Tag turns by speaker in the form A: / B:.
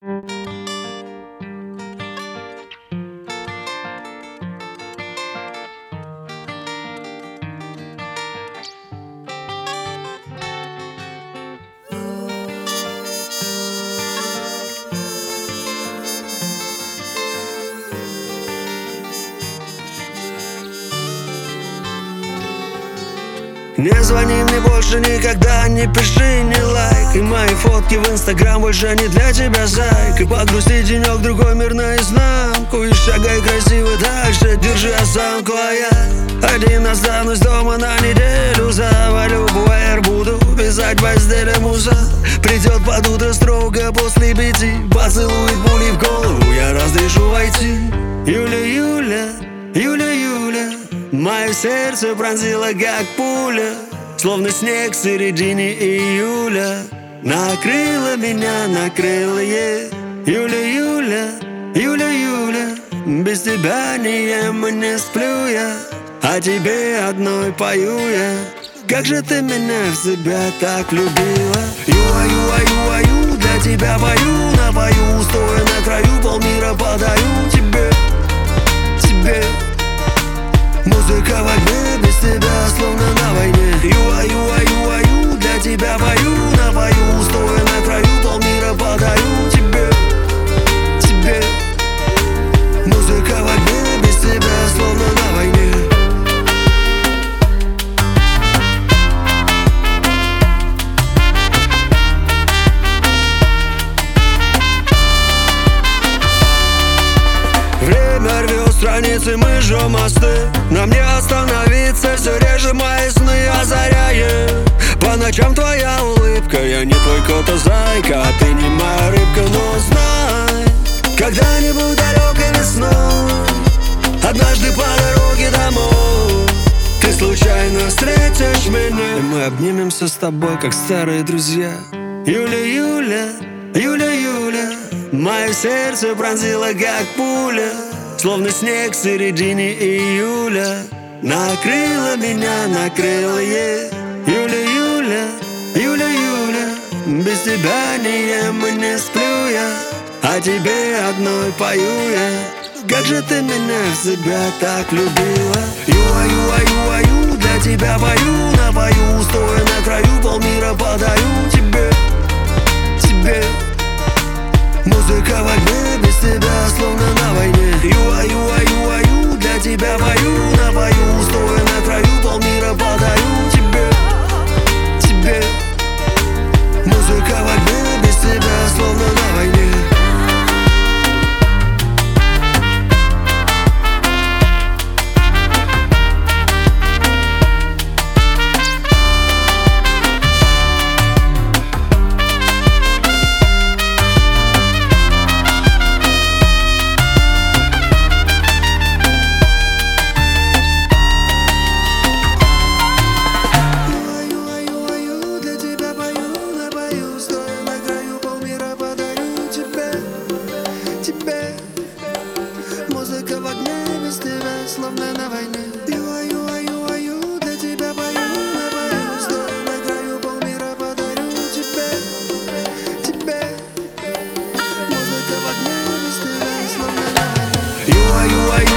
A: Не звони мне больше никогда, не пиши, не лайк. И мои фотки в инстаграм больше не для тебя, зайк. И погрусти денек, другой мир наизнанку. И шагай красиво дальше, держи осанку. А я один останусь дома на неделю. Завалю пуэр, буду писать в постели муза. Придет под утро строго после 5. Поцелует пули в голову, я разрешу войти. Юля, Юля, Юля, Юля, мое сердце пронзило как пуля, словно снег в середине июля. Накрыло меня, накрыло, Юля, Юля, Юля, Юля, без тебя не ем и не сплю я, а тебе одной пою я. Как же ты меня в себя так любила. Юа, юа, юа, ю, для тебя пою, напою, стоя на краю, полмира подарю тебе, тебе. Музыка в огне, без тебя словно на войне. Юа, юа, юа, ю, для тебя пою, напою, стоя на краю, полмира подарю тебе, тебе. Музыка в огне, без тебя словно на войне. Время рвет страницы, мы жжем мосты. Нам не остановиться, все реже мои сны озаряет. По ночам твоя улыбка, я не твой кот, а зайка, а ты не моя рыбка. Но знай, когда-нибудь далекой весной, однажды по дороге домой, ты случайно встретишь меня, и мы обнимемся с тобой, как старые друзья. Юля, Юля, Юля, Юля, мое сердце пронзило как пуля, словно снег в середине июля. Накрыло меня, накрыло, Юля, Юля, Юля, Юля, без тебя не ем и не сплю я, а тебе одной пою я. Как же ты меня в себя так любила. Юа, юа, юа, ю, для тебя пою, напою, стоя на краю, полмира подарю тебе, тебе. Музыка в огне, без тебя словно на войне. Юа, юа, юа, ю, для тебя пою, напою, стоя на краю, полмира подарю тебе, тебе. Музыка в огне, без тебя словно на войне. Музыка в огне, без тебя словно на войне. Юа, юа, юа, ю, для тебя пою, напою, стоя на краю, полмира подарю тебе, тебе. Музыка в огне, без тебя словно на войне. Юа, юа, ю.